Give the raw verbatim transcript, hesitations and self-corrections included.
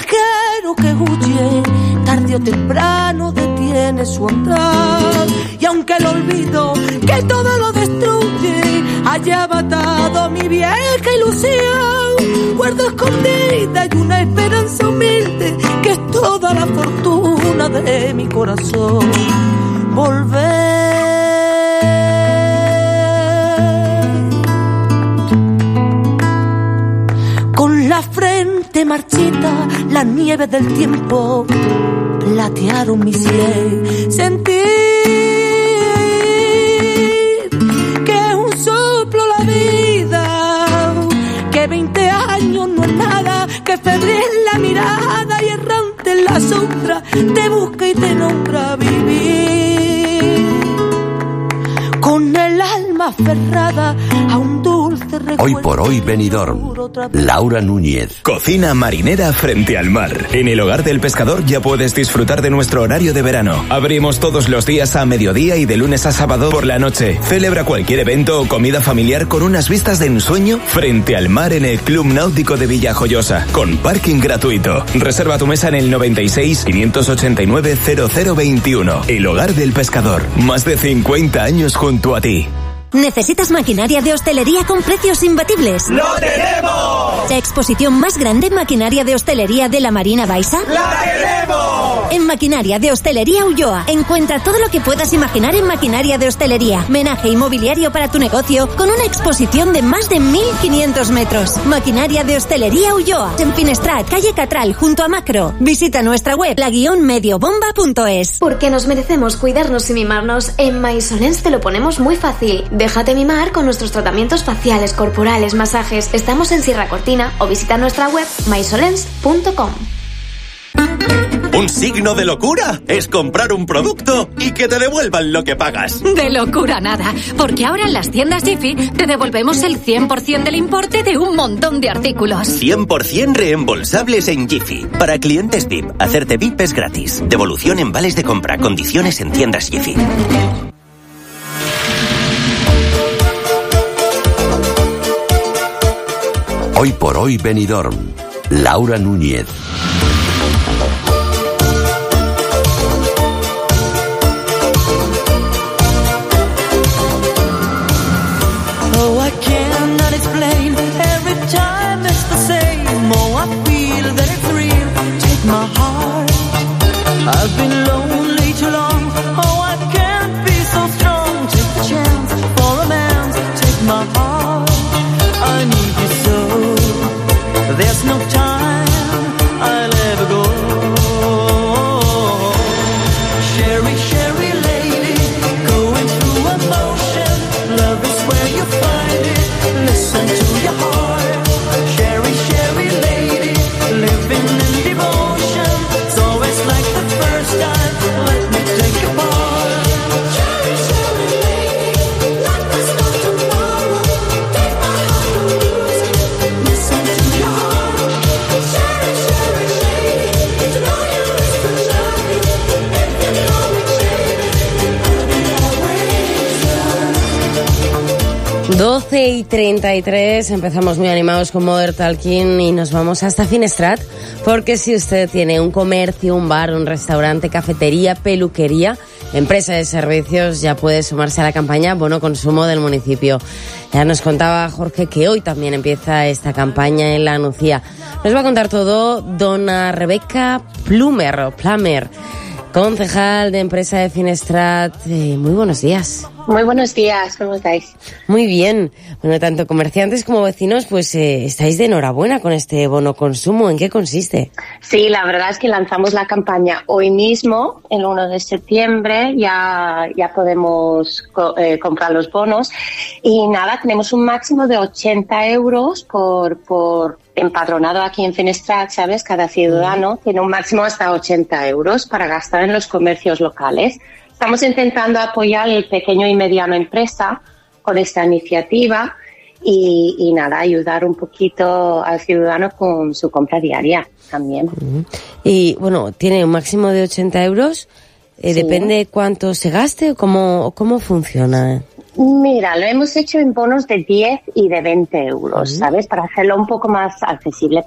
viajero que huye, tarde o temprano detiene su andar. Y aunque el olvido que todo lo destruye haya matado mi vieja ilusión, guardo escondida y una esperanza humilde que es toda la fortuna de mi corazón. Volver con la frente marchita, la nieve del tiempo platearon mi sien. Sentir que es un soplo la vida, que veinte años no es nada, que febril la mirada y errante en la sombra te busca y te nombra vivir. Con el alma aferrada a un dulce recuerdo. Hoy por hoy Benidorm. Laura Núñez. Cocina marinera frente al mar. En el Hogar del Pescador ya puedes disfrutar de nuestro horario de verano. Abrimos todos los días a mediodía y de lunes a sábado por la noche. Celebra cualquier evento o comida familiar con unas vistas de ensueño frente al mar en el Club Náutico de Villajoyosa, con parking gratuito. Reserva tu mesa en el noventa y seis, quinientos ochenta y nueve, cero cero veintiuno. El Hogar del Pescador. Más de cincuenta años junto a ti. ¿Necesitas maquinaria de hostelería con precios imbatibles? ¡Lo tenemos! ¿La exposición más grande en maquinaria de hostelería de la Marina Baixa? ¡La tenemos! En Maquinaria de Hostelería Ulloa encuentra todo lo que puedas imaginar en maquinaria de hostelería, menaje inmobiliario para tu negocio, con una exposición de más de mil quinientos metros. Maquinaria de Hostelería Ulloa, en Finestrat, calle Catral, junto a Macro. Visita nuestra web, la guión mediobomba punto es. Porque nos merecemos cuidarnos y mimarnos, en Maisolens te lo ponemos muy fácil. Déjate mimar con nuestros tratamientos faciales, corporales, masajes. Estamos en Sierra Cortina o visita nuestra web maisolens punto com. Un signo de locura es comprar un producto y que te devuelvan lo que pagas. De locura nada, porque ahora en las tiendas Jiffy te devolvemos el cien por ciento del importe de un montón de artículos. cien por ciento reembolsables en Jiffy. Para clientes V I P, hacerte V I P es gratis. Devolución en vales de compra, condiciones en tiendas Jiffy. Hoy por hoy Benidorm. Laura Núñez. Oh, I cannot explain. Every time it's the same. Oh, I feel that it's real. Take my heart. I've been lonely too long. Oh, I can't be so strong. Take the chance for romance. Take my heart. I need you so. There's no time I'll ever go. Sherry, Sherry lady, going through emotion. Love is where you find it. Listen to your heart. Sherry, Sherry lady, living in devotion. It's always like the first time. Let me take a part. Sherry, Sherry lady, like there's no tomorrow. Take my heart, don't lose it. Listen to your heart. Sherry, Sherry lady, to know you is to love me. If you know me, baby, I'll be always yours. doce y treinta y tres, empezamos muy animados con Modern Talking y nos vamos hasta Finestrat, porque si usted tiene un comercio, un bar, un restaurante, cafetería, peluquería, empresa de servicios, ya puede sumarse a la campaña Bono Consumo del municipio. Ya nos contaba Jorge que hoy también empieza esta campaña en La Nucía. Nos va a contar todo dona Rebeca Plumer, o Plamer, concejal de empresa de Finestrat. Eh, muy buenos días. Muy buenos días, ¿cómo estáis? Muy bien. Bueno, tanto comerciantes como vecinos, pues eh, estáis de enhorabuena con este bono consumo. ¿En qué consiste? Sí, la verdad es que lanzamos la campaña hoy mismo, el uno de septiembre, ya, ya podemos co- eh, comprar los bonos. Y nada, tenemos un máximo de ochenta euros por, por empadronado aquí en Finestrat, ¿sabes? Cada ciudadano mm. tiene un máximo hasta ochenta euros para gastar en los comercios locales. Estamos intentando apoyar el pequeño y mediano empresa con esta iniciativa y, y nada, ayudar un poquito al ciudadano con su compra diaria también. Y bueno, tiene un máximo de ochenta euros. Eh, sí. ¿Depende cuánto se gaste o cómo, cómo funciona? Mira, lo hemos hecho en bonos de diez y de veinte euros, uh-huh. ¿sabes? Para hacerlo un poco más accesible